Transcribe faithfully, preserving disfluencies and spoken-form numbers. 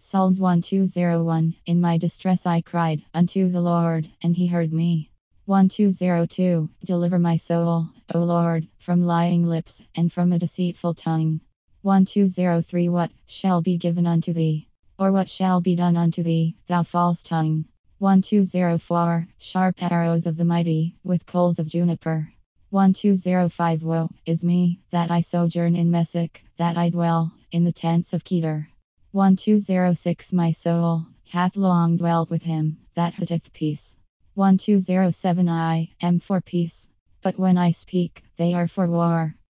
Psalms twelve oh one. In my distress I cried unto the Lord, and he heard me. twelve oh two. Deliver my soul, O Lord, from lying lips, and from a deceitful tongue. twelve oh three. What shall be given unto thee? Or what shall be done unto thee, thou false tongue? twelve oh four. Sharp arrows of the mighty, with coals of juniper. twelve oh five. Woe is me, that I sojourn in Meshech, that I dwell in the tents of Kedar. twelve oh six. My soul hath long dwelt with him that hateth peace. twelve oh seven. I am for peace, but when I speak, they are for war.